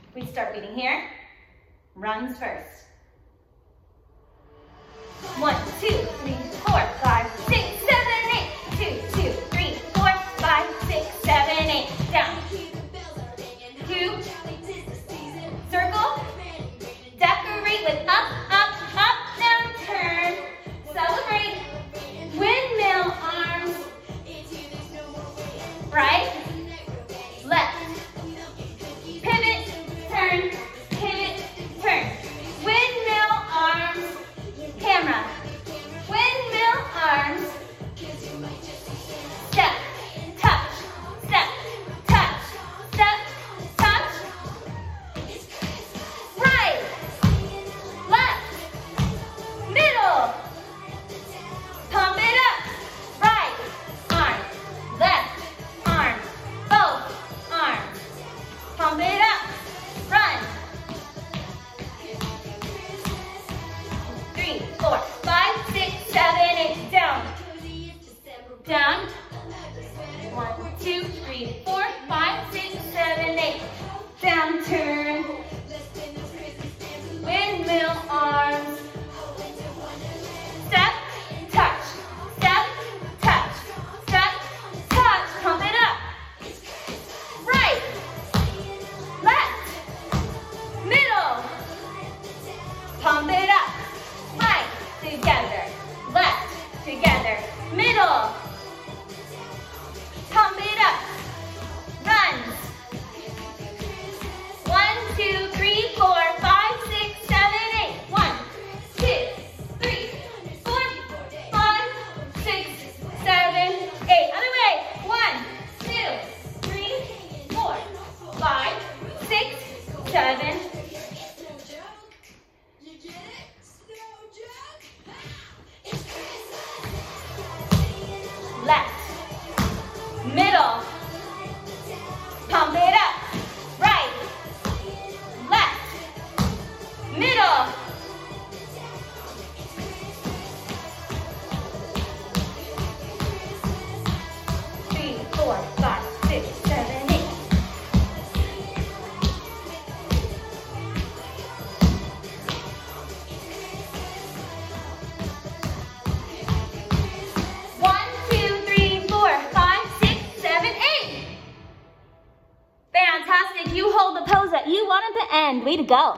We start beating here. Runs first. 1, 2, 3, 4, 5, 6, 7, 8. 2, 2, 3, 4, 5, 6, 7, 8. Down. 2. Circle. Decorate with up, up, up, down, turn. Celebrate. Windmill arms. Right. Left. Pivot, turn, pivot, turn. Windmill arms. Camera. Windmill arms. Step, touch, step, touch, step, touch. Right, left, middle. Pump it up. Right arm, left arm, both arms. Pump it up. Run. 3, 4, 5, 6, 7, 8. Down. Down. 1, 2, 3, 4, 5, 6, 7, 8. Down, turn. Windmill arms. Step, touch. Step, touch. Step, touch. Pump it up. Right. Left. Middle. Pump it up. Right. Together. Left. Together. Middle. Pump it up. Runs. 1, 2, 3, 4, 5, 6, 7, 8. 1, 2, 3, 4, 5, 6, 7, 8. Other way. 1, 2, 3, 4, 5, 6, 7. Left. Middle. Pump it up. Right. Left. Middle. Three, 4, 5, 6, 7, 8. Fantastic. You hold the pose that you wanted to end. Way to go.